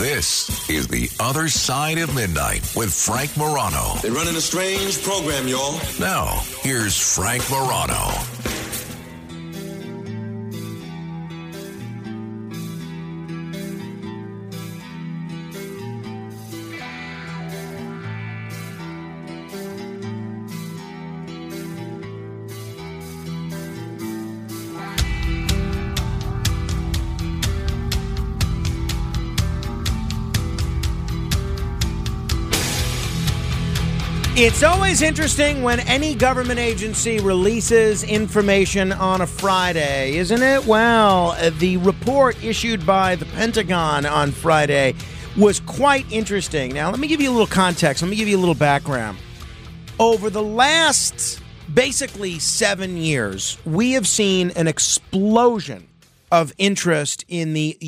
This is The Other Side of Midnight with Frank Morano. They're running a strange program, y'all. Now, here's Frank Morano. It's always interesting when any government agency releases information on a Friday, isn't it? Well, the report issued by the Pentagon on Friday was quite interesting. Now, let me give you a little context. Let me give you a little background. Over the last basically 7 years, we have seen an explosion of interest in the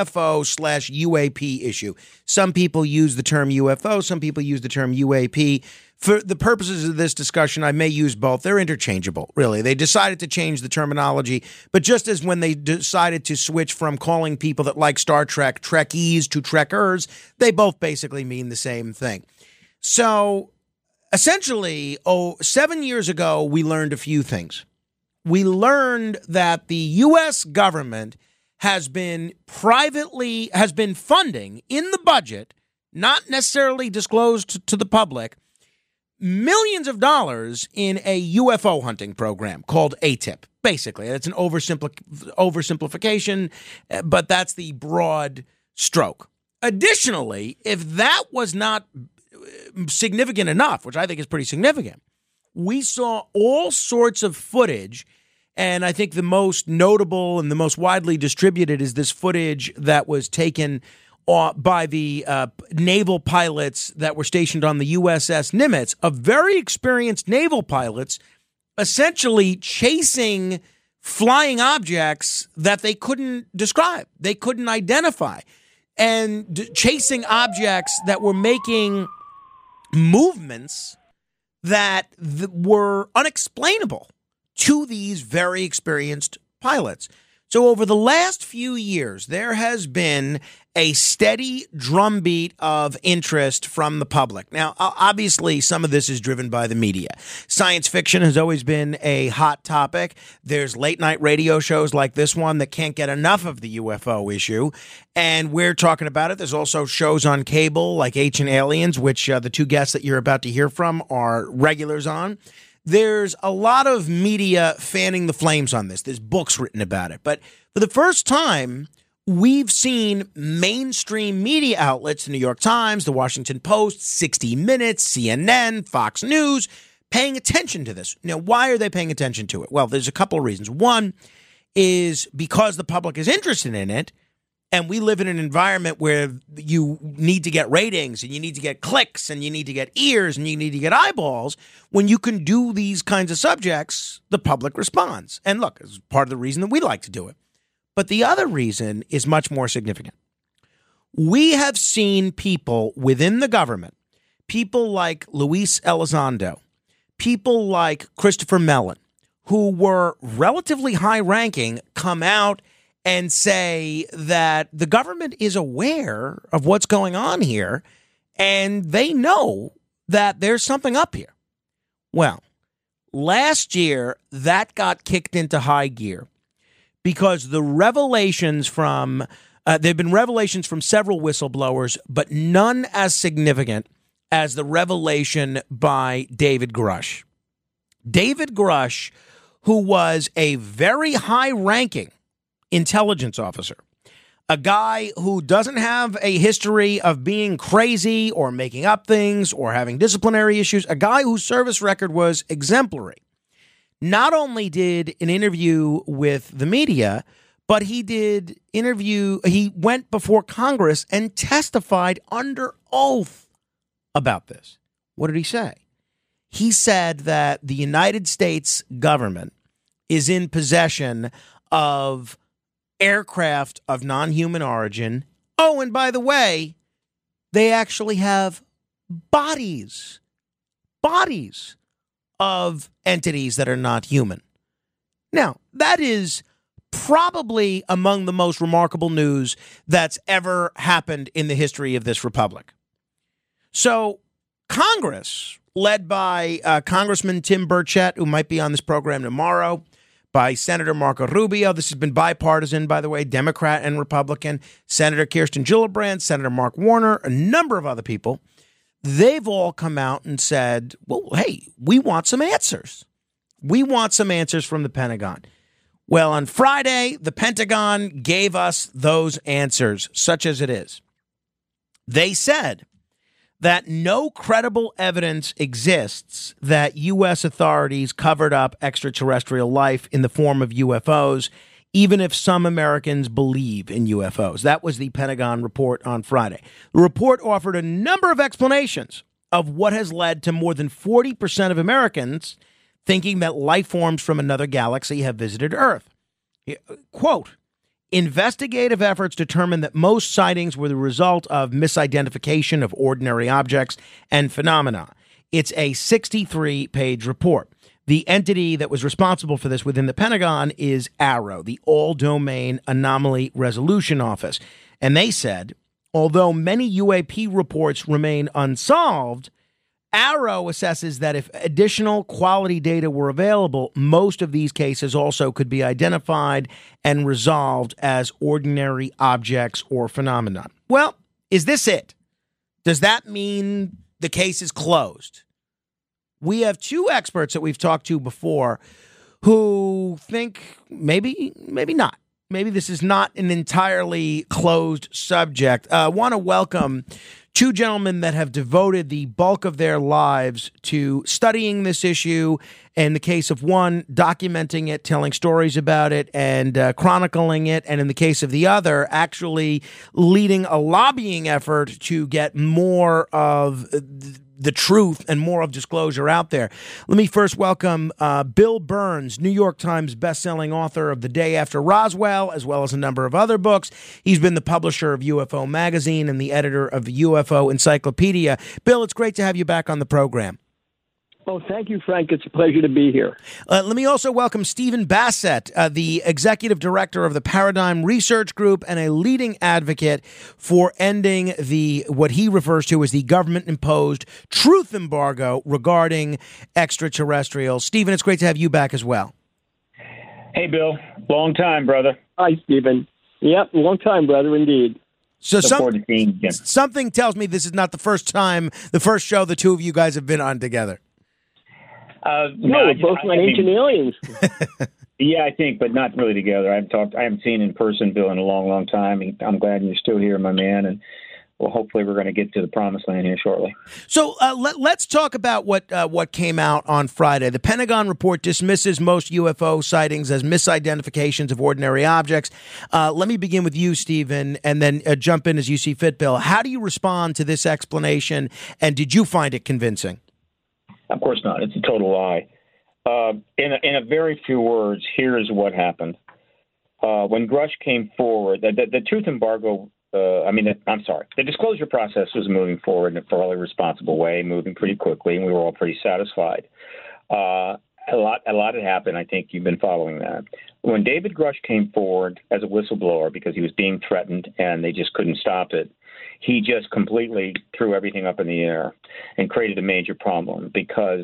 UFO/UAP issue. Some people use the term UFO, some people use the term UAP. For the purposes of this discussion, I may use both. They're interchangeable, really. They decided to change the terminology, but just as when they decided to switch from calling people that like Star Trek Trekkies to Trekkers, they both basically mean the same thing. So essentially, 7 years ago, we learned a few things. We learned that the U.S. government has been funding in the budget, not necessarily disclosed to the public, millions of dollars in a UFO hunting program called ATIP. Basically, it's an oversimplification, but that's the broad stroke. Additionally, if that was not significant enough, which I think is pretty significant, we saw all sorts of footage. And I think the most notable and the most widely distributed is this footage that was taken by the naval pilots that were stationed on the USS Nimitz, of very experienced naval pilots essentially chasing flying objects that they couldn't describe, they couldn't identify, and chasing objects that were making movements that were unexplainable to these very experienced pilots. So over the last few years, there has been a steady drumbeat of interest from the public. Now, obviously, some of this is driven by the media. Science fiction has always been a hot topic. There's late night radio shows like this one that can't get enough of the UFO issue, and we're talking about it. There's also shows on cable like Ancient Aliens, which the two guests that you're about to hear from are regulars on. There's a lot of media fanning the flames on this. There's books written about it. But for the first time, we've seen mainstream media outlets, the New York Times, the Washington Post, 60 Minutes, CNN, Fox News, paying attention to this. Now, why are they paying attention to it? Well, there's a couple of reasons. One is because the public is interested in it. And we live in an environment where you need to get ratings and you need to get clicks and you need to get ears and you need to get eyeballs. When you can do these kinds of subjects, the public responds. And look, it's part of the reason that we like to do it. But the other reason is much more significant. We have seen people within the government, people like Luis Elizondo, people like Christopher Mellon, who were relatively high-ranking, come out and say that the government is aware of what's going on here and they know that there's something up here. Well, last year, that got kicked into high gear because the revelations from there have been revelations from several whistleblowers, but none as significant as the revelation by David Grush. David Grush, who was a very high-ranking intelligence officer, a guy who doesn't have a history of being crazy or making up things or having disciplinary issues, a guy whose service record was exemplary, not only did an interview with the media, but he went before Congress and testified under oath about this. What did he say? He said that the United States government is in possession of aircraft of non-human origin. Oh, and by the way, they actually have bodies of entities that are not human. Now, that is probably among the most remarkable news that's ever happened in the history of this republic. So Congress, led by Congressman Tim Burchett, who might be on this program tomorrow, by Senator Marco Rubio. This has been bipartisan, by the way, Democrat and Republican. Senator Kirsten Gillibrand, Senator Mark Warner, a number of other people. They've all come out and said, well, hey, we want some answers. We want some answers from the Pentagon. Well, on Friday, the Pentagon gave us those answers, such as it is. They said that no credible evidence exists that U.S. authorities covered up extraterrestrial life in the form of UFOs, even if some Americans believe in UFOs. That was the Pentagon report on Friday. The report offered a number of explanations of what has led to more than 40% of Americans thinking that life forms from another galaxy have visited Earth. Quote, investigative efforts determined that most sightings were the result of misidentification of ordinary objects and phenomena. It's a 63-page report. The entity that was responsible for this within the Pentagon is AARO, the All-Domain Anomaly Resolution Office. And they said, although many UAP reports remain unsolved, AARO assesses that if additional quality data were available, most of these cases also could be identified and resolved as ordinary objects or phenomena. Well, is this it? Does that mean the case is closed? We have two experts that we've talked to before who think maybe not. Maybe this is not an entirely closed subject. I want to welcome two gentlemen that have devoted the bulk of their lives to studying this issue. In the case of one, documenting it, telling stories about it, and chronicling it. And in the case of the other, actually leading a lobbying effort to get more of the truth and more of disclosure out there. Let me first welcome Bill Burns, New York Times bestselling author of The Day After Roswell, as well as a number of other books. He's been the publisher of UFO Magazine and the editor of the UFO Encyclopedia. Bill, it's great to have you back on the program. Oh, thank you, Frank. It's a pleasure to be here. Let me also welcome Stephen Bassett, the executive director of the Paradigm Research Group and a leading advocate for ending what he refers to as the government-imposed truth embargo regarding extraterrestrials. Stephen, it's great to have you back as well. Hey, Bill. Long time, brother. Hi, Stephen. Yep, long time, brother, indeed. So something tells me this is not the first show the two of you guys have been on together. No, we're both on Ancient Aliens. Yeah, I think, but not really together. I haven't seen in person, Bill, in a long, long time. I'm glad you're still here, my man, and well, hopefully we're going to get to the promised land here shortly. So let's talk about what came out on Friday. The Pentagon report dismisses most UFO sightings as misidentifications of ordinary objects. Let me begin with you, Stephen, and then jump in as you see fit, Bill. How do you respond to this explanation, and did you find it convincing? Of course not. It's a total lie. In a very few words, here's what happened. When Grush came forward, the truth embargo, the disclosure process was moving forward in a fairly responsible way, moving pretty quickly, and we were all pretty satisfied. A lot had happened. I think you've been following that. When David Grush came forward as a whistleblower because he was being threatened and they just couldn't stop it, he just completely threw everything up in the air and created a major problem because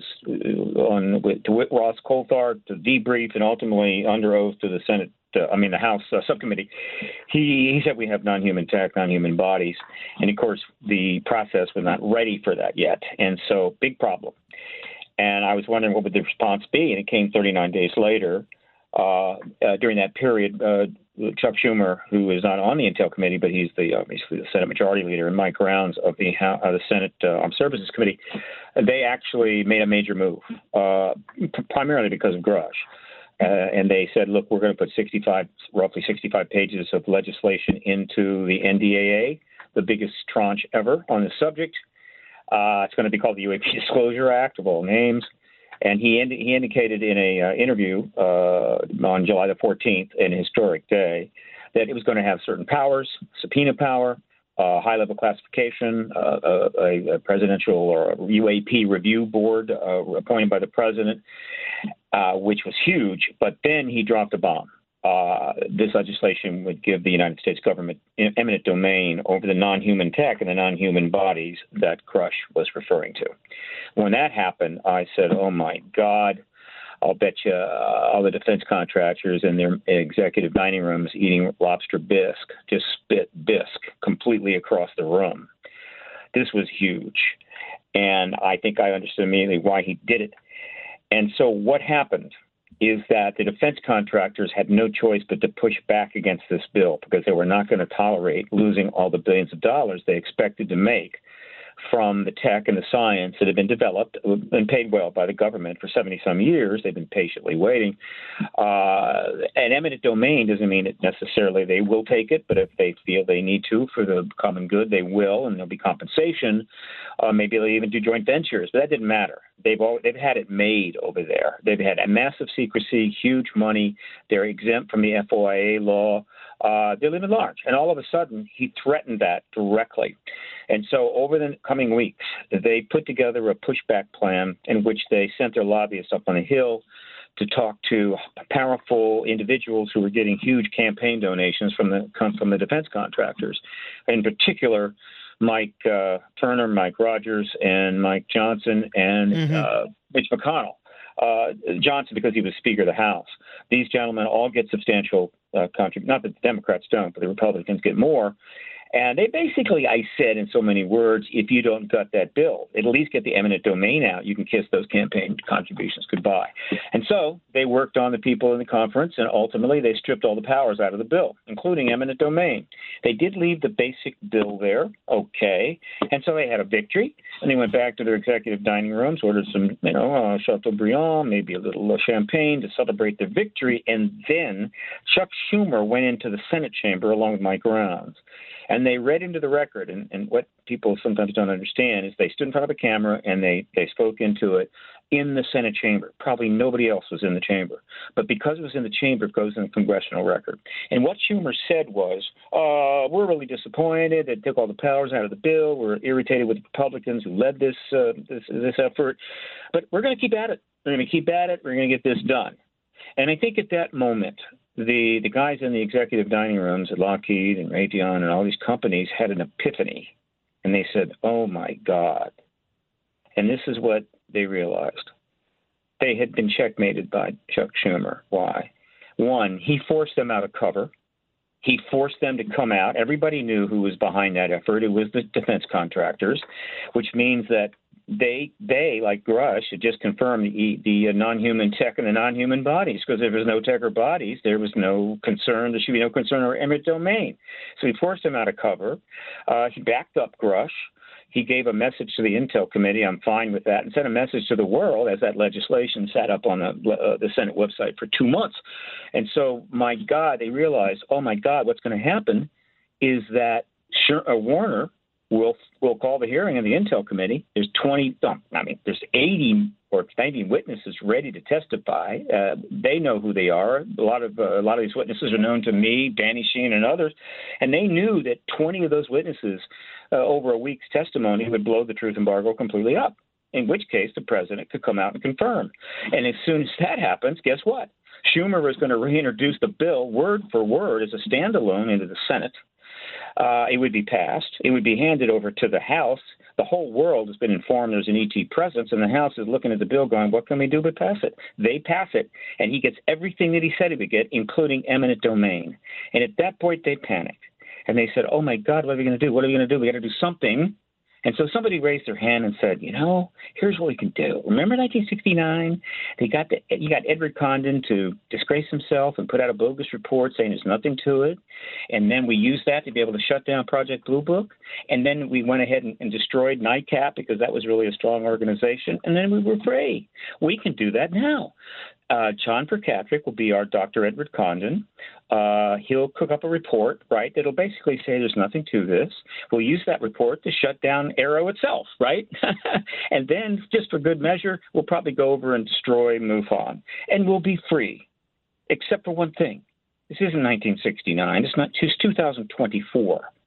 to Ross Coulthart, to debrief, and ultimately under oath to the Senate, the House subcommittee, he said we have non-human tech, non-human bodies. And, of course, the process was not ready for that yet. And so big problem. And I was wondering what would the response be, and it came 39 days later. During that period, Chuck Schumer, who is not on the Intel Committee, but he's obviously the Senate Majority Leader, and Mike Rounds of the Senate Armed Services Committee, they actually made a major move, primarily because of Grush. And they said, look, we're going to put roughly 65 pages of legislation into the NDAA, the biggest tranche ever on this subject. It's going to be called the UAP Disclosure Act, of all names. And he indicated in a interview on July the 14th, an historic day, that it was going to have certain powers, subpoena power, high-level classification, a presidential or UAP review board appointed by the president, which was huge. But then he dropped a bomb. this legislation would give the United States government eminent domain over the non-human tech and the non-human bodies that Grush was referring to. When that happened, I said, oh, my God, I'll bet you all the defense contractors in their executive dining rooms eating lobster bisque just spit bisque completely across the room. This was huge. And I think I understood immediately why he did it. And so what happened is that the defense contractors had no choice but to push back against this bill because they were not going to tolerate losing all the billions of dollars they expected to make from the tech and the science that had been developed and paid well by the government for 70-some years. They've been patiently waiting. And eminent domain doesn't mean it necessarily they will take it, but if they feel they need to for the common good, they will, and there'll be compensation. Maybe they'll even do joint ventures, but that didn't matter. They've had it made over there. They've had a massive secrecy, huge money. They're exempt from the FOIA law. They live at large. And all of a sudden, he threatened that directly. And so over the coming weeks, they put together a pushback plan in which they sent their lobbyists up on a hill to talk to powerful individuals who were getting huge campaign donations from the defense contractors. In particular, Mike Turner, Mike Rogers, and Mike Johnson, and Mitch McConnell. Johnson, because he was Speaker of the House. These gentlemen all get substantial contributions. Not that the Democrats don't, but the Republicans get more. And they basically, I said in so many words, if you don't gut that bill, at least get the eminent domain out. You can kiss those campaign contributions goodbye. And so they worked on the people in the conference, and ultimately they stripped all the powers out of the bill, including eminent domain. They did leave the basic bill there, okay. And so they had a victory, and they went back to their executive dining rooms, ordered some, Chateaubriand, maybe a little champagne to celebrate their victory. And then Chuck Schumer went into the Senate chamber along with Mike Rounds. And they read into the record, and what people sometimes don't understand is they stood in front of a camera and they spoke into it in the Senate chamber. Probably nobody else was in the chamber. But because it was in the chamber, it goes in the congressional record. And what Schumer said was, we're really disappointed. They took all the powers out of the bill. We're irritated with the Republicans who led this effort. But we're going to keep at it. We're going to keep at it. We're going to get this done. And I think at that moment, the guys in the executive dining rooms at Lockheed and Raytheon and all these companies had an epiphany. And they said, oh, my God. And this is what they realized. They had been checkmated by Chuck Schumer. Why? One, he forced them out of cover. He forced them to come out. Everybody knew who was behind that effort. It was the defense contractors, which means that they like Grush, had just confirmed the non-human tech and the non-human bodies, because if there was no tech or bodies, there was no concern. There should be no concern or eminent domain. So he forced him out of cover. He backed up Grush. He gave a message to the Intel Committee, I'm fine with that, and sent a message to the world as that legislation sat up on the Senate website for 2 months. And so, my God, they realized, oh, my God, what's going to happen is that Warner will call the hearing in the Intel Committee. There's 80 or 90 witnesses ready to testify. They know who they are. A lot of these witnesses are known to me, Danny Sheen, and others, and they knew that 20 of those witnesses over a week's testimony would blow the truth embargo completely up, in which case the president could come out and confirm. And as soon as that happens, guess what? Schumer was going to reintroduce the bill word for word as a standalone into the Senate. It would be passed. It would be handed over to the House. The whole world has been informed there's an ET presence, and the House is looking at the bill going, what can we do but pass it? They pass it, and he gets everything that he said he would get, including eminent domain. And at that point, they panicked. And they said, oh, my God, what are we going to do? What are we going to do? We got to do something. And so somebody raised their hand and said, here's what we can do. Remember 1969? You got Edward Condon to disgrace himself and put out a bogus report saying there's nothing to it. And then we used that to be able to shut down Project Blue Book. And then we went ahead and destroyed NICAP because that was really a strong organization. And then we were free. We can do that now. John Kirkpatrick will be our Dr. Edward Condon. He'll cook up a report, right, that'll basically say there's nothing to this. We'll use that report to shut down Arrow itself, right? And then, just for good measure, we'll probably go over and destroy MUFON. And we'll be free, except for one thing. This isn't 1969. It's 2024.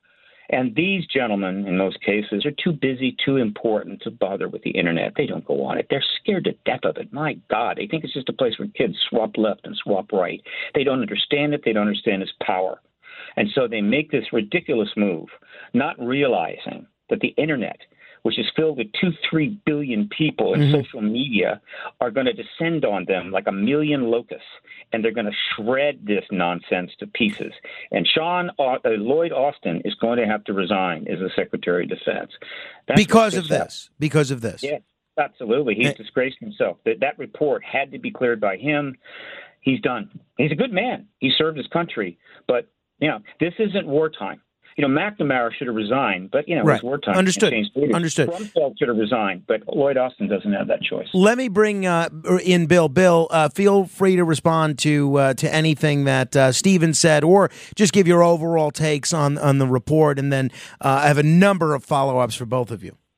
And these gentlemen, in most cases, are too busy, too important to bother with the Internet. They don't go on it. They're scared to death of it. My God, they think it's just a place where kids swap left and swap right. They don't understand it. They don't understand its power. And so they make this ridiculous move, not realizing that the Internet, which is filled with 2-3 billion people in social media, are going to descend on them like a million locusts, and they're going to shred this nonsense to pieces. And Lloyd Austin is going to have to resign as the Secretary of Defense. Because of this. Yeah, absolutely. He's disgraced himself. That report had to be cleared by him. He's done. He's a good man. He served his country. But, this isn't wartime. McNamara should have resigned, but, it's wartime. Understood. Rumsfeld should have resigned, but Lloyd Austin doesn't have that choice. Let me bring in Bill. Bill, feel free to respond to anything that Stephen said, or just give your overall takes on the report, and then I have a number of follow-ups for both of you.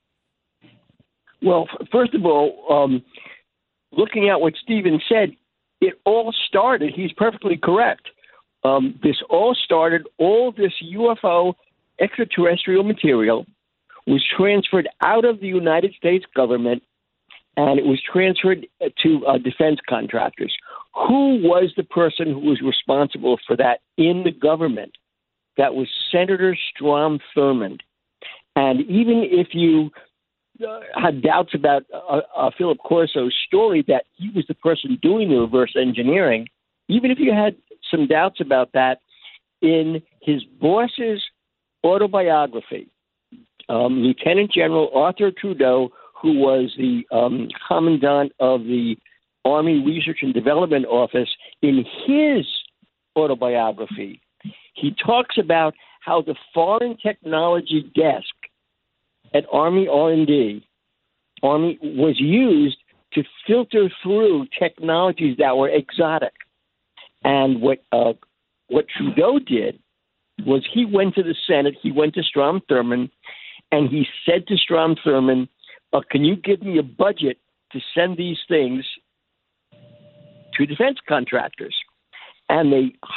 Well, first of all, looking at what Stephen said, it all started, he's perfectly correct. This all started, all this UFO extraterrestrial material was transferred out of the United States government, and it was transferred to defense contractors. Who was the person who was responsible for that in the government? That was Senator Strom Thurmond. And even if you had doubts about Philip Corso's story that he was the person doing the reverse engineering, even if you had some doubts about that, in his boss's autobiography, Lieutenant General Arthur Trudeau, who was the commandant of the Army Research and Development Office, in his autobiography, he talks about how the Foreign Technology Desk at Army R&D was used to filter through technologies that were exotic. And what Trudeau did was he went to the Senate, he went to Strom Thurmond, and he said to Strom Thurmond, can you give me a budget to send these things to defense contractors? And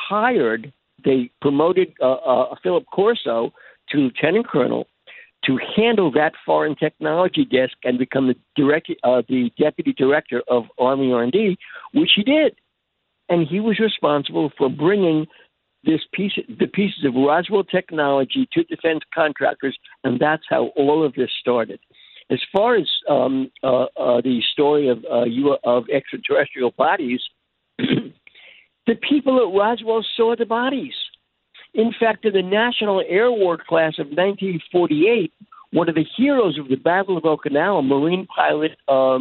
they promoted Philip Corso to lieutenant colonel to handle that foreign technology desk and become the deputy director of Army R&D, which he did. And he was responsible for bringing the pieces of Roswell technology to defense contractors, and that's how all of this started. As far as the story of extraterrestrial bodies, the people at Roswell saw the bodies. In fact, in the National Air War class of 1948, one of the heroes of the Battle of Okinawa, Marine pilot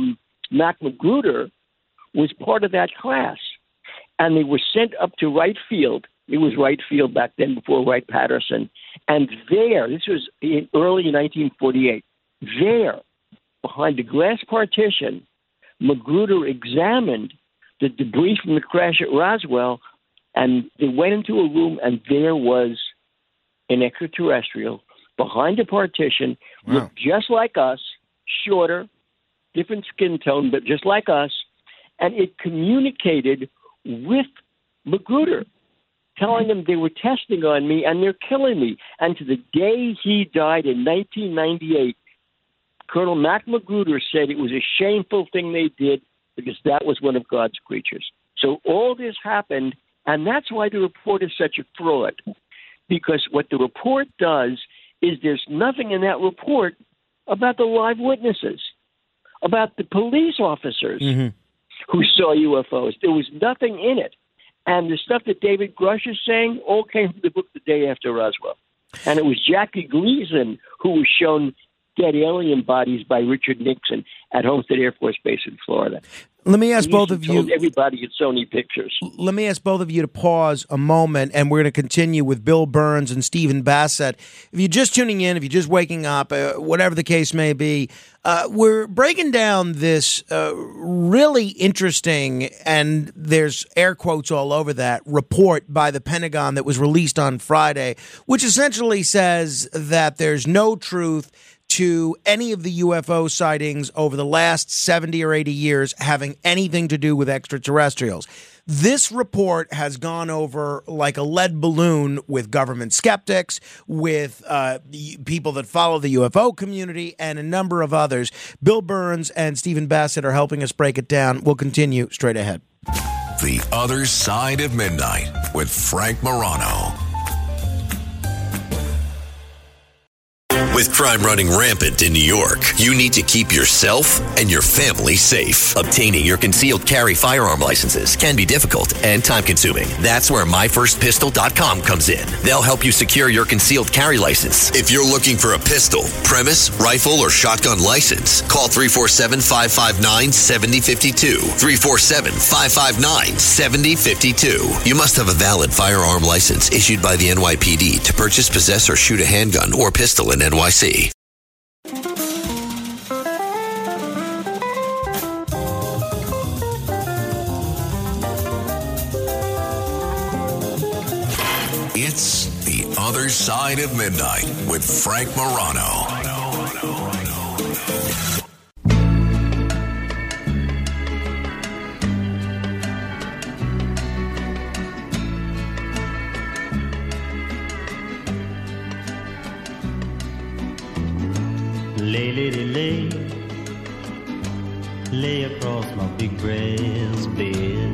Mac Magruder, was part of that class. And they were sent up to Wright Field. It was Wright Field back then before Wright-Patterson. And there, this was in early 1948, there, behind a glass partition, Magruder examined the debris from the crash at Roswell, and they went into a room, and there was an extraterrestrial behind a partition, looked just like us, shorter, different skin tone, but just like us, and it communicated with Magruder, telling them they were testing on me and they're killing me. And to the day he died in 1998, Colonel Mac Magruder said it was a shameful thing they did because that was one of God's creatures. So all this happened, and that's why the report is such a fraud, because what the report does is there's nothing in that report about the live witnesses, about the police officers who saw UFOs. There was nothing in it. And the stuff that David Grush is saying all came from the book The Day After Roswell. And it was Jackie Gleason who was shown dead alien bodies by Richard Nixon at Homestead Air Force Base in Florida. Let me ask both of you. Everybody at Sony Pictures. Let me ask both of you to pause a moment, and we're going to continue with Bill Burns and Stephen Bassett. If you're just tuning in, if you're just waking up, whatever the case may be, we're breaking down this really interesting, and there's air quotes all over that, report by the Pentagon that was released on Friday, which essentially says that there's no truth to any of the UFO sightings over the last 70 or 80 years having anything to do with extraterrestrials. This report has gone over like a lead balloon with government skeptics, with people that follow the UFO community, and a number of others. Bill Burns and Stephen Bassett are helping us break it down. We'll continue straight ahead. The Other Side of Midnight with Frank Morano. With crime running rampant in New York, you need to keep yourself and your family safe. Obtaining your concealed carry firearm licenses can be difficult and time-consuming. That's where MyFirstPistol.com comes in. They'll help you secure your concealed carry license. If you're looking for a pistol, premise, rifle, or shotgun license, call 347-559-7052. 347-559-7052. You must have a valid firearm license issued by the NYPD to purchase, possess, or shoot a handgun or pistol in NYC. It's The Other Side of Midnight with Frank Morano. Lay, lady, lay, lay across my big brass bed.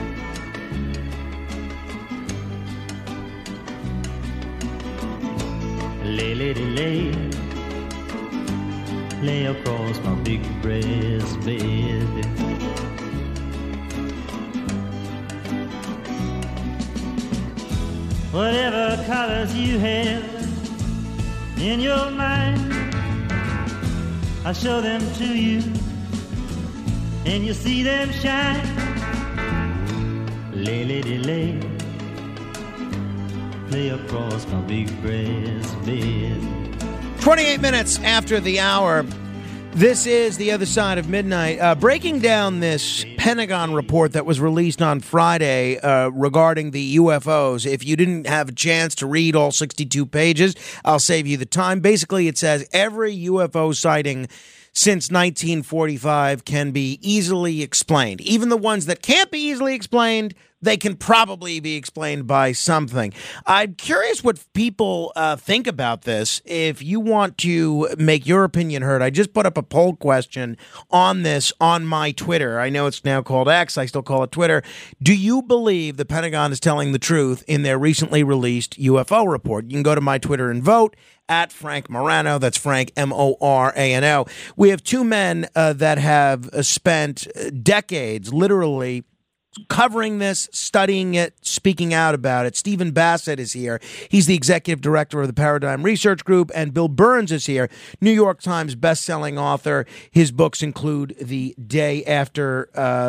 Lay, lady, lay across my big brass bed. Whatever colors you have in your mind, I show them to you, and you see them shine. Lay, lady, lay across my big brass bed. 28 minutes after the hour, this is The Other Side of Midnight. Breaking down this Pentagon report that was released on Friday regarding the UFOs. If you didn't have a chance to read all 62 pages, I'll save you the time. Basically, it says every UFO sighting since 1945 can be easily explained. Even the ones that can't be easily explained, they can probably be explained by something. I'm curious what people think about this. If you want to make your opinion heard, I just put up a poll question on this on my Twitter. I know it's now called X. I still call it Twitter. Do you believe the Pentagon is telling the truth in their recently released UFO report? You can go to my Twitter and vote. At Frank Morano. That's Frank, Morano. We have two men that have spent decades literally covering this, studying it, speaking out about it. Stephen Bassett is here. He's the executive director of the Paradigm Research Group, and Bill Burns is here, New York Times best-selling author. His books include The Day After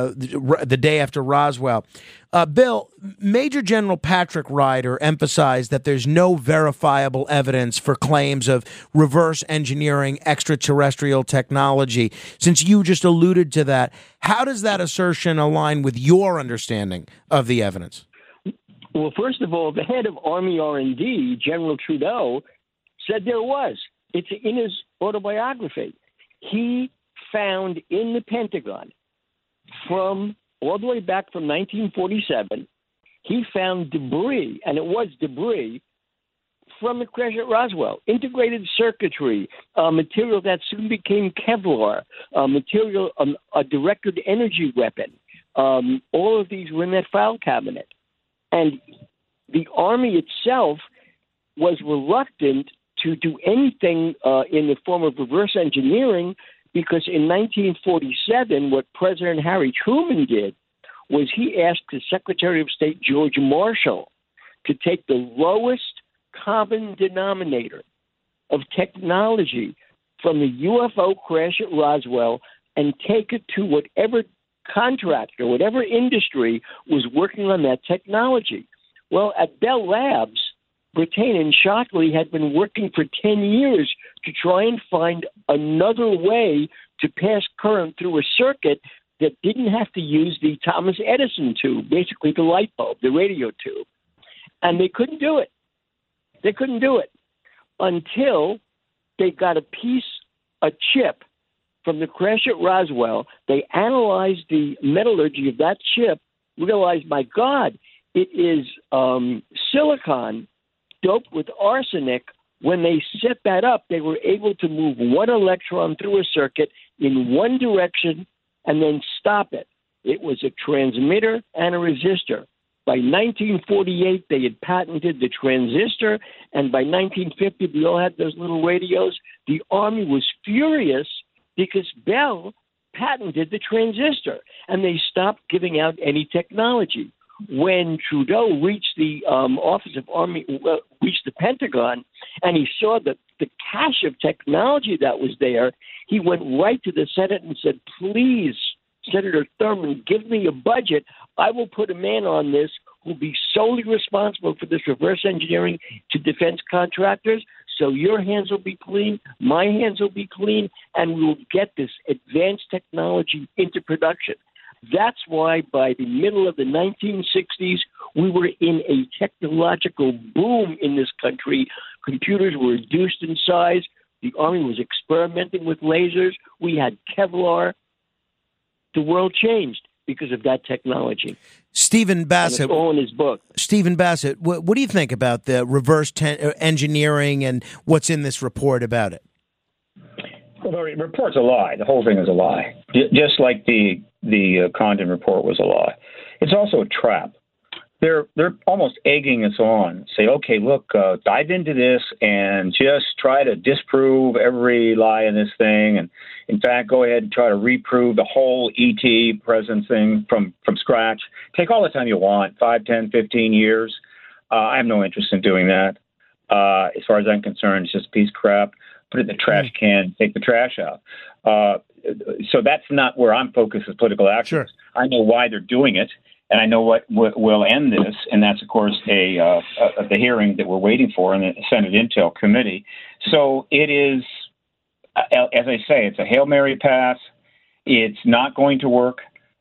Roswell. Bill, Major General Patrick Ryder emphasized that there's no verifiable evidence for claims of reverse engineering extraterrestrial technology. Since you just alluded to that, how does that assertion align with your understanding of the evidence? Well, first of all, the head of Army R&D, General Trudeau, said there was. It's in his autobiography. He found in the Pentagon from all the way back from 1947, he found debris, and it was debris, from the crash at Roswell. Integrated circuitry, material that soon became Kevlar, material, a directed energy weapon. All of these were in that file cabinet. And the Army itself was reluctant to do anything in the form of reverse engineering, because in 1947, what President Harry Truman did was he asked the Secretary of State George Marshall to take the lowest common denominator of technology from the UFO crash at Roswell and take it to whatever contractor, whatever industry was working on that technology. Well, at Bell Labs, Brattain and Shockley had been working for 10 years to try and find another way to pass current through a circuit that didn't have to use the Thomas Edison tube, basically the light bulb, the radio tube. And they couldn't do it. They couldn't do it until they got a chip from the crash at Roswell. They analyzed the metallurgy of that chip, realized, my God, it is silicon doped with arsenic. When they set that up, they were able to move one electron through a circuit in one direction and then stop it. It was a transmitter and a resistor. By 1948, they had patented the transistor, and by 1950, we all had those little radios. The Army was furious because Bell patented the transistor, and they stopped giving out any technology. When Trudeau reached the Office of Army, reached the Pentagon, and he saw the cache of technology that was there, he went right to the Senate and said, please, Senator Thurmond, give me a budget. I will put a man on this who will be solely responsible for this reverse engineering to defense contractors. So your hands will be clean, my hands will be clean, and we will get this advanced technology into production. That's why by the middle of the 1960s, we were in a technological boom in this country. Computers were reduced in size. The Army was experimenting with lasers. We had Kevlar. The world changed because of that technology. Stephen Bassett. And it's all in his book. Stephen Bassett, what do you think about the reverse engineering and what's in this report about it? Well, the report's a lie. The whole thing is a lie. Just like the Condon report was a lie. It's also a trap. They're almost egging us on. Say, okay, look, dive into this and just try to disprove every lie in this thing. And in fact, go ahead and try to reprove the whole ET presence thing from scratch. Take all the time you want, 5, 10, 15 years. I have no interest in doing that. As far as I'm concerned, it's just a piece of crap. Put it in the trash can, take the trash out. So that's not where I'm focused as political activist. Sure. I know why they're doing it, and I know what will end this, and that's, of course, the hearing that we're waiting for in the Senate Intel Committee. So it is, as I say, it's a Hail Mary pass. It's not going to work.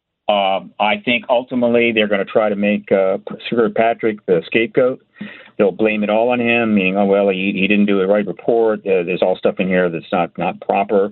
I think ultimately they're going to try to make Sir Patrick the scapegoat. They'll blame it all on him, meaning, oh, well, he didn't do the right report. There's all stuff in here that's not proper.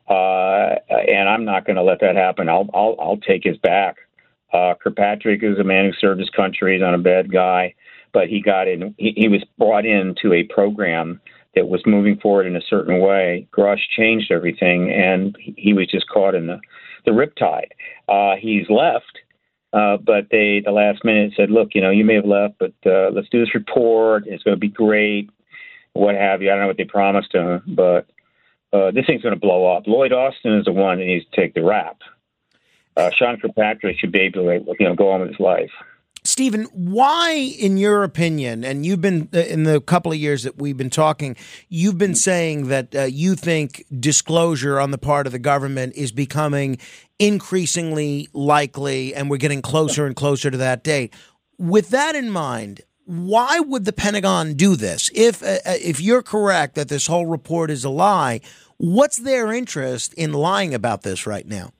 And I'm not going to let that happen. I'll take his back. Kirkpatrick is a man who served his country. He's not a bad guy, but he got in. He was brought into a program that was moving forward in a certain way. Grush changed everything, and he was just caught in the riptide. He's left, but the last minute said, look, you may have left, but let's do this report. It's going to be great, what have you. I don't know what they promised him, but this thing's going to blow up. Lloyd Austin is the one that needs to take the rap. Sean Kirkpatrick should be able to go on with his life. Stephen, why, in your opinion, and you've been, in the couple of years that we've been talking, you've been saying that you think disclosure on the part of the government is becoming increasingly likely, and we're getting closer and closer to that date. With that in mind, why would the Pentagon do this? If you're correct that this whole report is a lie, what's their interest in lying about this right now?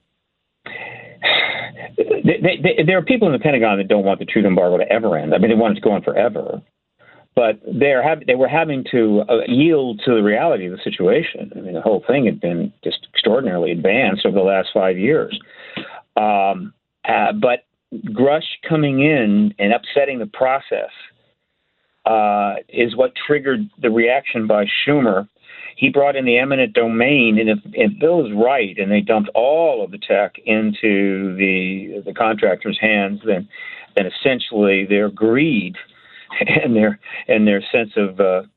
There are people in the Pentagon that don't want the truth embargo to ever end. I mean, they want it to go on forever. But they were having to yield to the reality of the situation. I mean, the whole thing had been just extraordinarily advanced over the last 5 years. But Grush coming in and upsetting the process is what triggered the reaction by Schumer. He brought in the eminent domain, and if Bill is right, and they dumped all of the tech into the contractors' hands, then essentially their greed and their sense of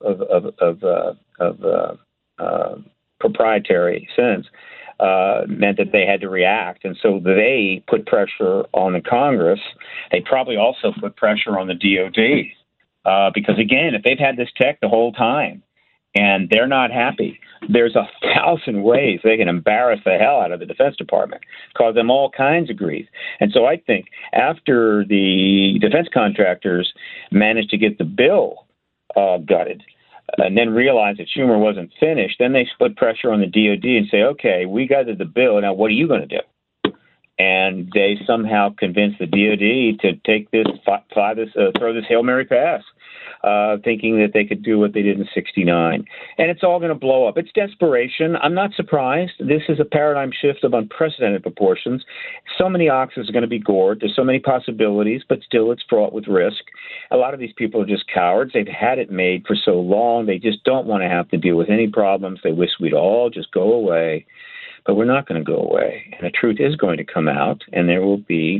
proprietary sense meant that they had to react, and so they put pressure on the Congress. They probably also put pressure on the DOD because, again, if they've had this tech the whole time, and they're not happy, there's 1,000 ways they can embarrass the hell out of the Defense Department, cause them all kinds of grief. And so I think after the defense contractors managed to get the bill gutted and then realized that Schumer wasn't finished, then they put pressure on the DOD and say, okay, we gutted the bill, now what are you going to do? And they somehow convinced the DOD to take this, throw this Hail Mary pass. thinking that they could do what they did in '69. And it's all going to blow up. It's desperation. I'm not surprised. This is a paradigm shift of unprecedented proportions. So many oxes are going to be gored. There's so many possibilities, but still it's fraught with risk. A lot of these people are just cowards. They've had it made for so long. They just don't want to have to deal with any problems. They wish we'd all just go away. But we're not going to go away. And the truth is going to come out, and there will be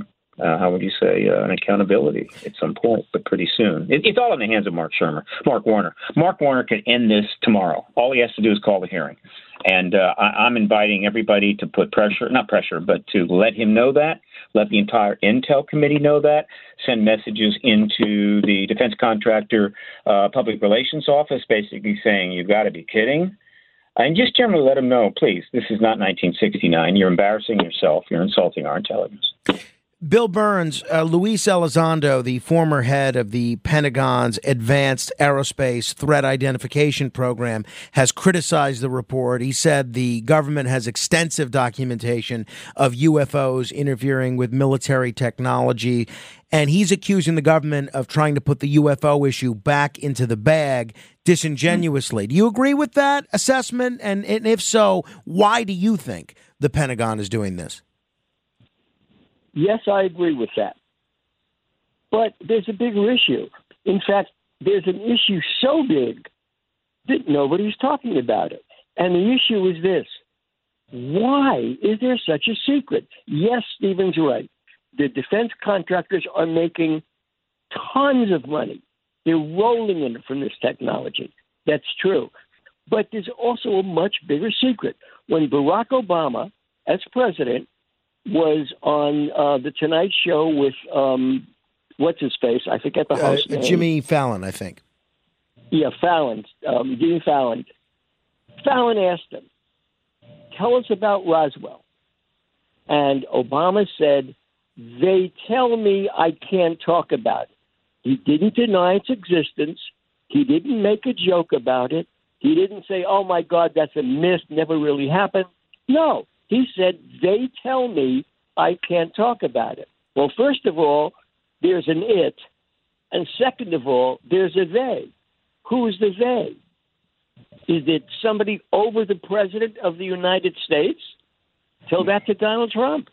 an accountability at some point, but pretty soon. It's all in the hands of Mark Warner. Mark Warner could end this tomorrow. All he has to do is call the hearing. And I'm inviting everybody to put not pressure, but to let him know that, let the entire Intel Committee know that, send messages into the Defense Contractor Public Relations Office basically saying, you've got to be kidding. And just generally let them know, please, this is not 1969. You're embarrassing yourself. You're insulting our intelligence. Bill Burns, Luis Elizondo, the former head of the Pentagon's Advanced Aerospace Threat Identification Program, has criticized the report. He said the government has extensive documentation of UFOs interfering with military technology, and he's accusing the government of trying to put the UFO issue back into the bag disingenuously. Do you agree with that assessment? And if so, why do you think the Pentagon is doing this? Yes, I agree with that. But there's a bigger issue. In fact, there's an issue so big that nobody's talking about it. And the issue is this. Why is there such a secret? Yes, Stephen's right. The defense contractors are making tons of money. They're rolling in from this technology. That's true. But there's also a much bigger secret. When Barack Obama, as president, was on the Tonight Show with, what's his face? I forget the host name. Jimmy Fallon, I think. Yeah, Fallon. Jimmy Fallon. Fallon asked him, tell us about Roswell. And Obama said, they tell me I can't talk about it. He didn't deny its existence. He didn't make a joke about it. He didn't say, oh, my God, that's a myth, never really happened. No. He said, they tell me I can't talk about it. Well, first of all, there's an it. And second of all, there's a they. Who is the they? Is it somebody over the president of the United States? Tell that to Donald Trump.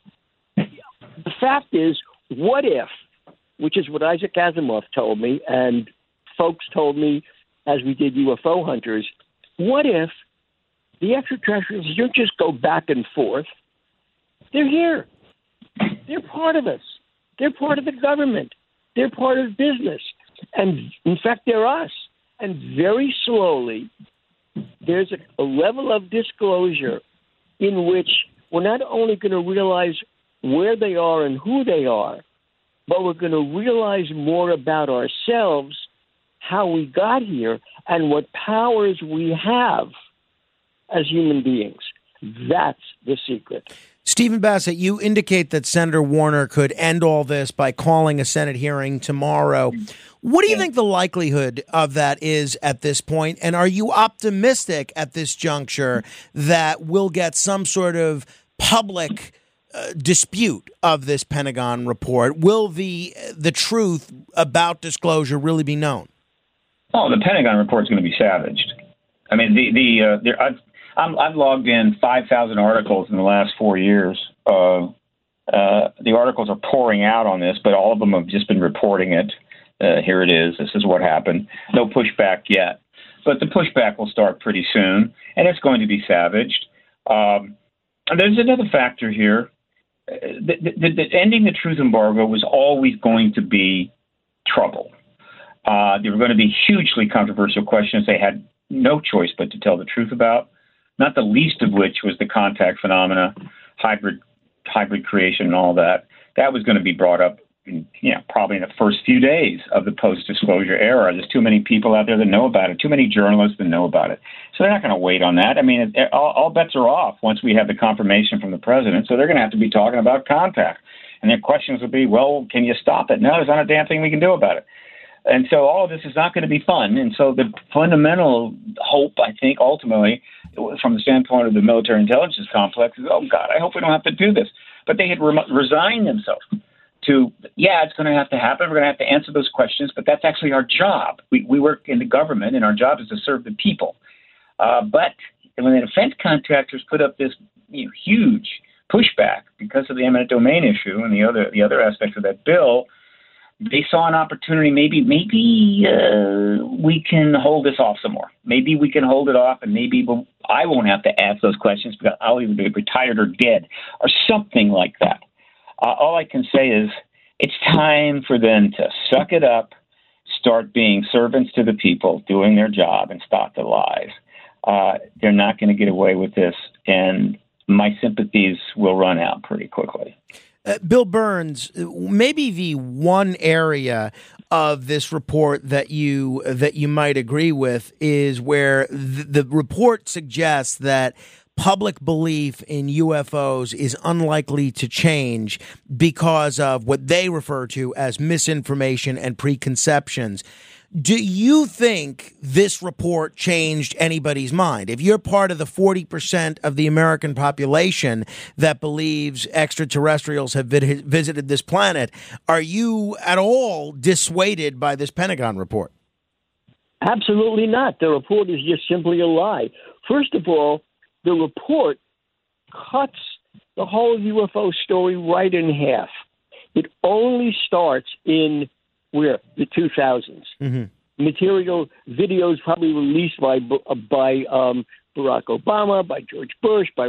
The fact is, what if, which is what Isaac Asimov told me, and folks told me as we did UFO Hunters, what if the extraterrestrials don't just go back and forth? They're here. They're part of us. They're part of the government. They're part of business. And, in fact, they're us. And very slowly, there's a level of disclosure in which we're not only going to realize where they are and who they are, but we're going to realize more about ourselves, how we got here, and what powers we have as human beings. That's the secret. Stephen Bassett, you indicate that Senator Warner could end all this by calling a Senate hearing tomorrow. What do you think the likelihood of that is at this point? And are you optimistic at this juncture that we'll get some sort of public dispute of this Pentagon report? Will the truth about disclosure really be known? Oh, the Pentagon report is going to be savaged. I mean, I've logged in 5,000 articles in the last 4 years. The articles are pouring out on this, but all of them have just been reporting it. Here it is. This is what happened. No pushback yet. But the pushback will start pretty soon, and it's going to be savaged. There's another factor here. The ending the truth embargo was always going to be trouble. There were going to be hugely controversial questions they had no choice but to tell the truth about, not the least of which was the contact phenomena, hybrid creation and all that. That was going to be brought up probably in the first few days of the post-disclosure era. There's too many people out there that know about it, too many journalists that know about it. So they're not going to wait on that. I mean, all bets are off once we have the confirmation from the president. So they're going to have to be talking about contact. And their questions will be, well, can you stop it? No, there's not a damn thing we can do about it. And so all of this is not going to be fun. And so the fundamental hope, I think, ultimately, from the standpoint of the military intelligence complex is, oh, God, I hope we don't have to do this. But they had resigned themselves it's going to have to happen. We're going to have to answer those questions, but that's actually our job. We work in the government, and our job is to serve the people. But when the defense contractors put up this huge pushback because of the eminent domain issue and the other aspects of that bill, they saw an opportunity. Maybe we can hold this off some more. Maybe we can hold it off, and maybe I won't have to ask those questions because I'll either be retired or dead or something like that. All I can say is it's time for them to suck it up, start being servants to the people, doing their job, and stop the lies. They're not going to get away with this, and my sympathies will run out pretty quickly. Bill Burns, maybe the one area of this report that you might agree with is where the report suggests that public belief in UFOs is unlikely to change because of what they refer to as misinformation and preconceptions. Do you think this report changed anybody's mind? If you're part of the 40% of the American population that believes extraterrestrials have visited this planet, are you at all dissuaded by this Pentagon report? Absolutely not. The report is just simply a lie. First of all, the report cuts the whole UFO story right in half. It only starts in the 2000s. Mm-hmm. Material videos probably released by Barack Obama, by George Bush, by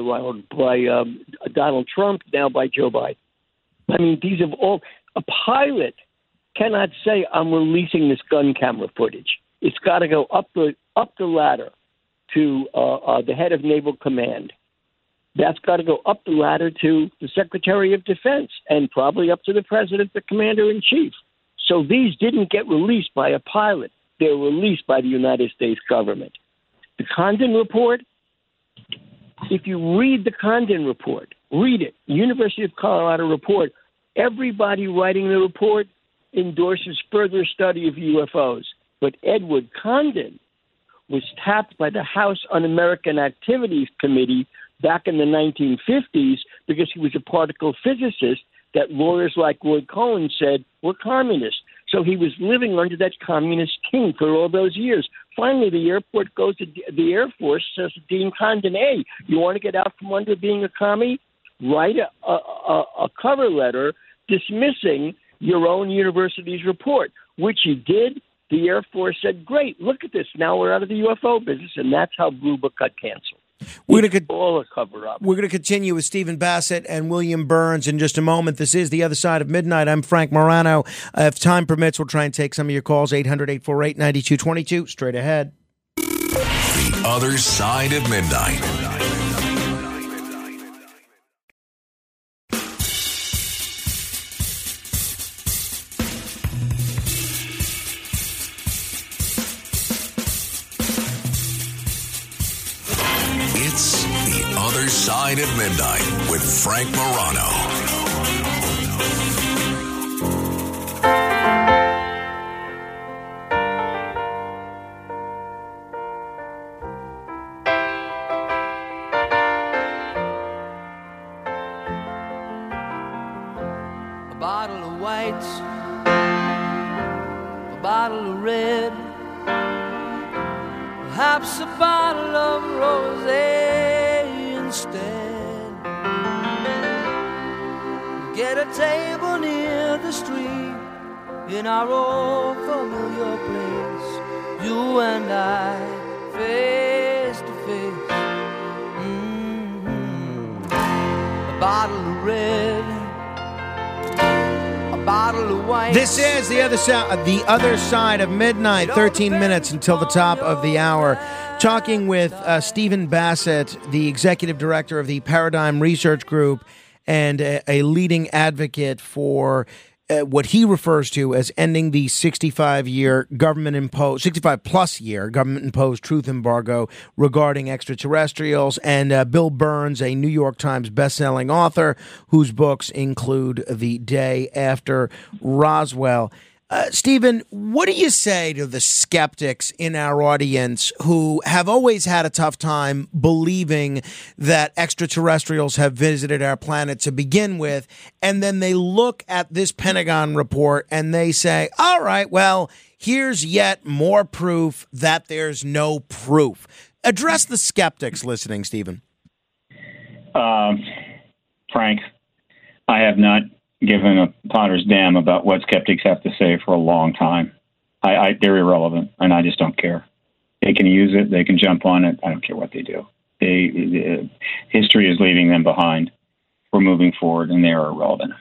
Donald Trump, now by Joe Biden. I mean, these have all. A pilot cannot say, "I'm releasing this gun camera footage." It's got to go up the ladder to the head of Naval Command. That's got to go up the ladder to the Secretary of Defense and probably up to the President, the Commander-in-Chief. So these didn't get released by a pilot. They were released by the United States government. The Condon report, if you read the Condon report, read it, University of Colorado report, everybody writing the report endorses further study of UFOs. But Edward Condon was tapped by the House Un-American Activities Committee back in the 1950s because he was a particle physicist that lawyers like Lloyd Cohen said were communists. So he was living under that communist king for all those years. Finally, the airport goes to the Air Force, says to Dean Condon, hey, you want to get out from under being a commie? Write a cover letter dismissing your own university's report, which he did. The Air Force said, great, look at this. Now we're out of the UFO business, and that's how Blue Book got canceled. It's all a cover-up. We're going to continue with Stephen Bassett and William Burns in just a moment. This is The Other Side of Midnight. I'm Frank Morano. If time permits, we'll try and take some of your calls, 800-848-9222. Straight ahead. The Other Side of Midnight. It's The Other Side of Midnight with Frank Morano. A bottle of white, a bottle of red, perhaps a bottle of rosé instead. Get a table near the street in our old familiar place, you and I, face to face. A bottle of red, a bottle of white. This is the other side of midnight. 13 minutes until the top of the hour. Talking with Stephen Bassett, the executive director of the Paradigm Research Group and a leading advocate for what he refers to as ending the 65+ year government-imposed truth embargo regarding extraterrestrials, and Bill Burns, a New York Times bestselling author whose books include The Day After Roswell. Stephen, what do you say to the skeptics in our audience who have always had a tough time believing that extraterrestrials have visited our planet to begin with, and then they look at this Pentagon report and they say, all right, well, here's yet more proof that there's no proof. Address the skeptics listening, Stephen. Frank, I have not given a potter's damn about what skeptics have to say for a long time. They're irrelevant, and I just don't care. They can use it. They can jump on it. I don't care what they do. History is leaving them behind. We're moving forward, and they are irrelevant.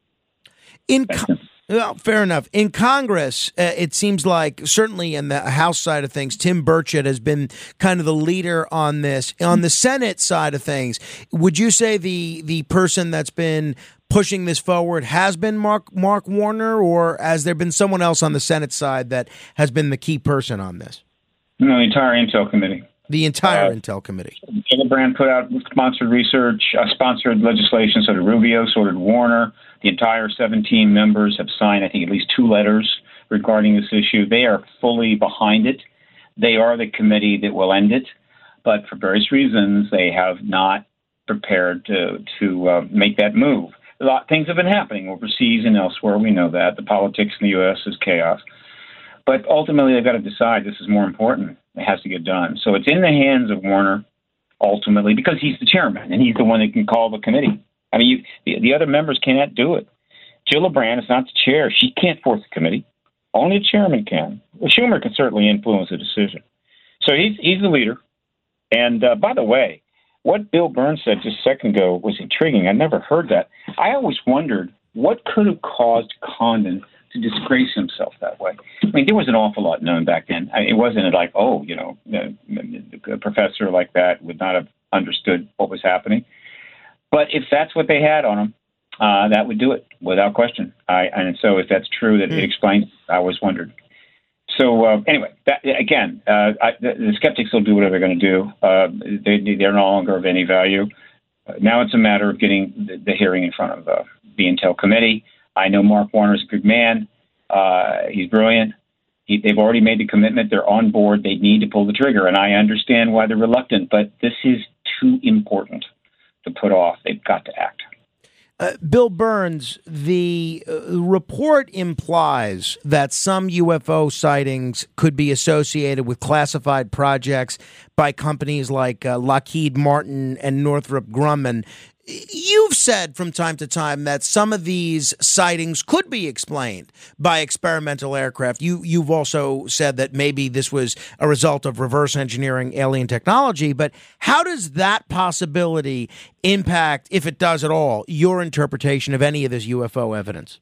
Well, fair enough. In Congress, it seems like, certainly in the House side of things, Tim Burchett has been kind of the leader on this. On the Senate side of things, would you say the person that's been pushing this forward has been Mark Warner, or has there been someone else on the Senate side that has been the key person on this? No, the entire Intel Committee. The entire Intel Committee. Gillibrand put out sponsored research, sponsored legislation, so did Rubio, so did Warner. The entire 17 members have signed, I think, at least 2 letters regarding this issue. They are fully behind it. They are the committee that will end it. But for various reasons, they have not prepared to make that move. A lot of things have been happening overseas and elsewhere. We know that. The politics in the U.S. is chaos. But ultimately, they've got to decide this is more important. It has to get done. So it's in the hands of Warner, ultimately, because he's the chairman, and he's the one that can call the committee. I mean, the other members cannot do it. Gillibrand is not the chair. She can't force the committee. Only a chairman can. Well, Schumer can certainly influence the decision. So he's the leader. And by the way, what Bill Burns said just a second ago was intriguing. I never heard that. I always wondered what could have caused Condon to disgrace himself that way. I mean, there was an awful lot known back then. It wasn't like, a professor like that would not have understood what was happening. But if that's what they had on him, that would do it without question. And so if that's true, that it explains, I always wondered. So anyway, the skeptics will do whatever they're going to do. They're no longer of any value. Now it's a matter of getting the hearing in front of the Intel Committee. I know Mark Warner's a good man. He's brilliant. They've already made the commitment. They're on board. They need to pull the trigger. And I understand why they're reluctant, but this is too important to put off. They've got to act. Bill Burns, the report implies that some UFO sightings could be associated with classified projects by companies like Lockheed Martin and Northrop Grumman. You've said from time to time that some of these sightings could be explained by experimental aircraft. You've also said that maybe this was a result of reverse engineering alien technology. But how does that possibility impact, if it does at all, your interpretation of any of this UFO evidence?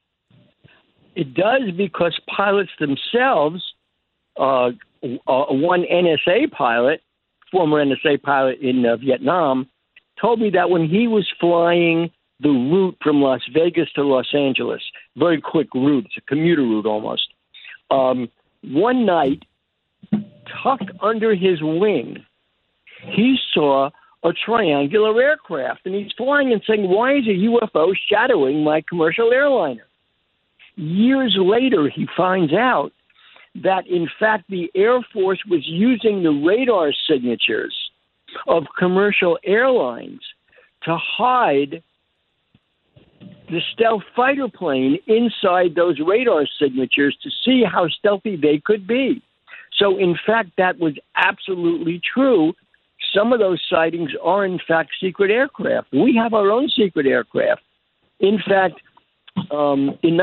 It does, because pilots themselves, one NSA pilot, former NSA pilot in Vietnam, told me that when he was flying the route from Las Vegas to Los Angeles, very quick route, it's a commuter route almost, one night, tucked under his wing, he saw a triangular aircraft, and he's flying and saying, why is a UFO shadowing my commercial airliner? Years later, he finds out that, in fact, the Air Force was using the radar signatures of commercial airlines to hide the stealth fighter plane inside those radar signatures to see how stealthy they could be. So, in fact, that was absolutely true. Some of those sightings are, in fact, secret aircraft. We have our own secret aircraft. In fact, in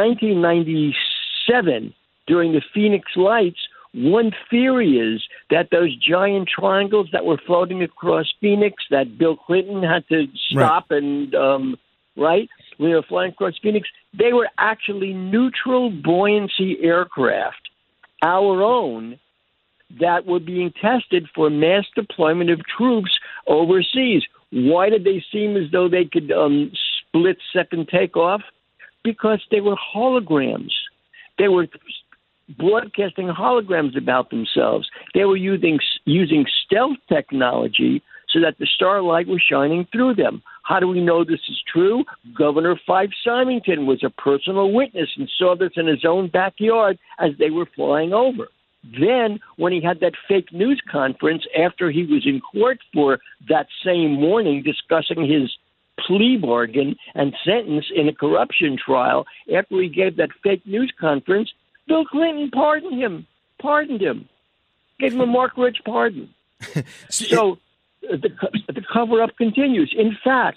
1997, during the Phoenix Lights, one theory is that those giant triangles that were floating across Phoenix that Bill Clinton had to stop when they were flying across Phoenix, they were actually neutral buoyancy aircraft, our own, that were being tested for mass deployment of troops overseas. Why did they seem as though they could split-second takeoff? Because they were holograms. They were broadcasting holograms about themselves. They were using stealth technology so that the starlight was shining through them. How do we know this is true? Governor Fife Symington was a personal witness and saw this in his own backyard as they were flying over. Then, when he had that fake news conference after he was in court for that same morning discussing his plea bargain and sentence in a corruption trial, after he gave that fake news conference, Bill Clinton pardoned him, gave him a Mark Rich pardon. So the cover-up continues. In fact,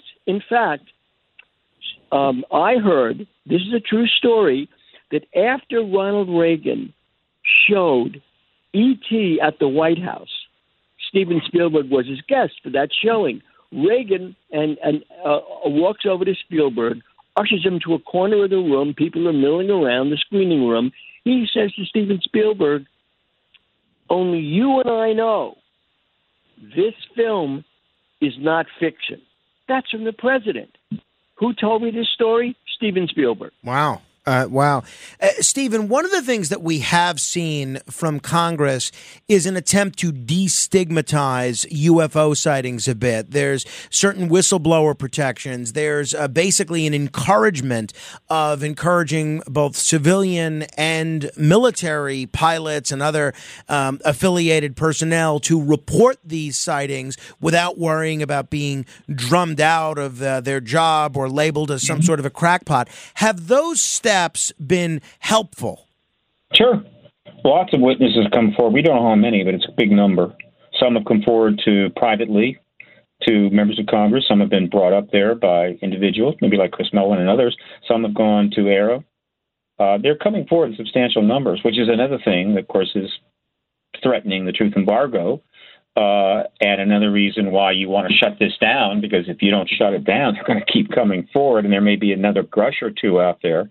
I heard, this is a true story, that after Ronald Reagan showed E.T. at the White House, Steven Spielberg was his guest for that showing. Reagan and walks over to Spielberg, ushers him to a corner of the room. People are milling around the screening room. He says to Steven Spielberg, "Only you and I know this film is not fiction." That's from the president. Who told me this story? Steven Spielberg. Wow. Wow. Stephen, one of the things that we have seen from Congress is an attempt to destigmatize UFO sightings a bit. There's certain whistleblower protections. There's basically an encouragement of encouraging both civilian and military pilots and other affiliated personnel to report these sightings without worrying about being drummed out of their job or labeled as some sort of a crackpot. Have those steps been helpful? Sure. Lots of witnesses come forward. We don't know how many, but it's a big number. Some have come forward privately to members of Congress. Some have been brought up there by individuals, maybe like Chris Mellon and others. Some have gone to AARO. They're coming forward in substantial numbers, which is another thing that, of course, is threatening the truth embargo. And another reason why you want to shut this down, because if you don't shut it down, they're going to keep coming forward, and there may be another Grush or two out there.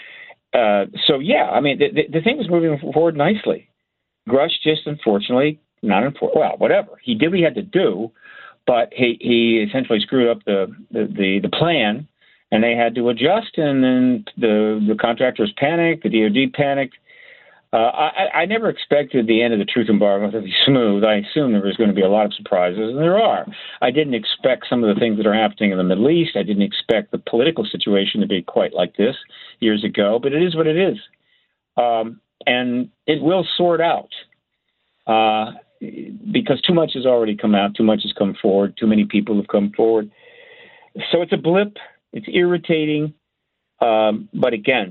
So, yeah, I mean, the thing was moving forward nicely. Grush just, unfortunately, whatever. He did what he had to do, but he essentially screwed up the plan, and they had to adjust, and then the contractors panicked, the DOD panicked. I never expected the end of the truth embargo to be smooth. I assumed there was going to be a lot of surprises, and there are. I didn't expect some of the things that are happening in the Middle East. I didn't expect the political situation to be quite like this years ago, but it is what it is. And it will sort out because too much has already come out, too much has come forward, too many people have come forward. So it's a blip. It's irritating. But again,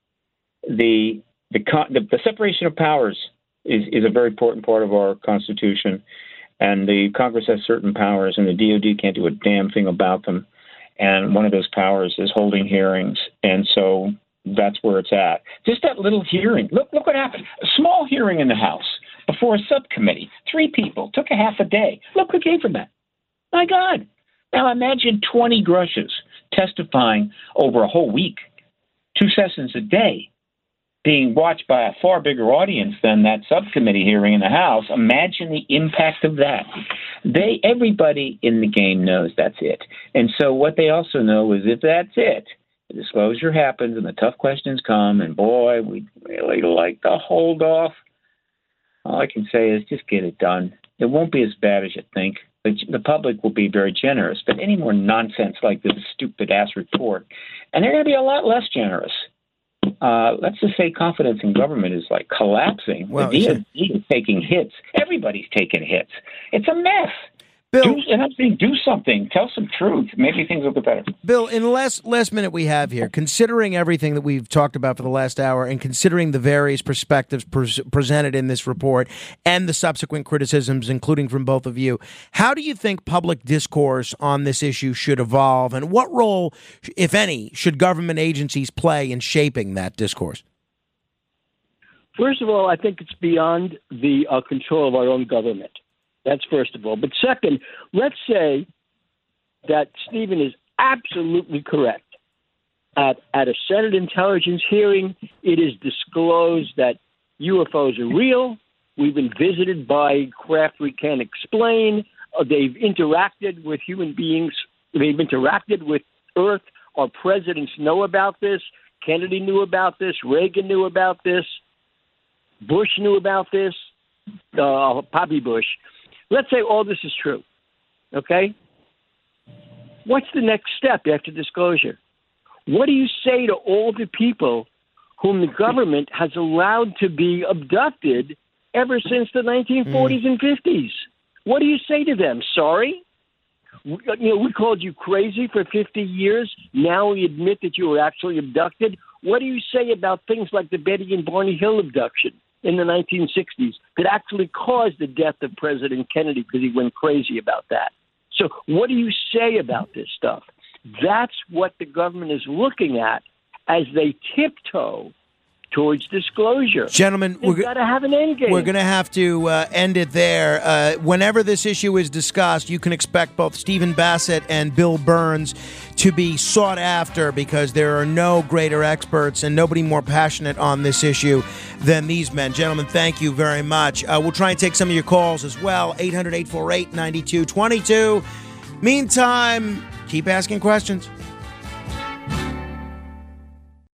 the separation of powers is a very important part of our Constitution, and the Congress has certain powers, and the DOD can't do a damn thing about them. And one of those powers is holding hearings, and so that's where it's at. Just that little hearing. Look what happened. A small hearing in the House before a subcommittee. 3 people. Took a half a day. Look what came from that. My God. Now imagine 20 Grushes testifying over a whole week, 2 sessions a day, being watched by a far bigger audience than that subcommittee hearing in the House. Imagine the impact of that. Everybody in the game knows that's it. And so what they also know is if that's it, the disclosure happens and the tough questions come, and boy, we'd really like to hold off. All I can say is just get it done. It won't be as bad as you think. The public will be very generous, but any more nonsense like this stupid-ass report, and they're going to be a lot less generous. Let's just say confidence in government is like collapsing. Well, the DOD is taking hits. Everybody's taking hits. It's a mess. Bill, I'm saying do something. Tell some truth. Maybe things will get better. Bill, in the last minute we have here, considering everything that we've talked about for the last hour and considering the various perspectives presented in this report and the subsequent criticisms, including from both of you, how do you think public discourse on this issue should evolve, and what role, if any, should government agencies play in shaping that discourse? First of all, I think it's beyond the control of our own government. That's first of all. But second, let's say that Stephen is absolutely correct. At a Senate intelligence hearing, it is disclosed that UFOs are real. We've been visited by craft we can't explain. They've interacted with human beings. They've interacted with Earth. Our presidents know about this. Kennedy knew about this. Reagan knew about this. Bush knew about this. Poppy Bush. Let's say all this is true, okay? what's the next step after disclosure? What do you say to all the people whom the government has allowed to be abducted ever since the 1940s and 50s? What do you say to them? Sorry? We called you crazy for 50 years. Now we admit that you were actually abducted. What do you say about things like the Betty and Barney Hill abduction in the 1960s that actually caused the death of President Kennedy because he went crazy about that? So what do you say about this stuff? That's what the government is looking at as they tiptoe towards disclosure. Gentlemen, we've got to have an end game. We're going to have to end it there. Whenever this issue is discussed, you can expect both Stephen Bassett and Bill Burns to be sought after because there are no greater experts and nobody more passionate on this issue than these men. Gentlemen, thank you very much. We'll try and take some of your calls as well, 800-848-9222. Meantime, keep asking questions.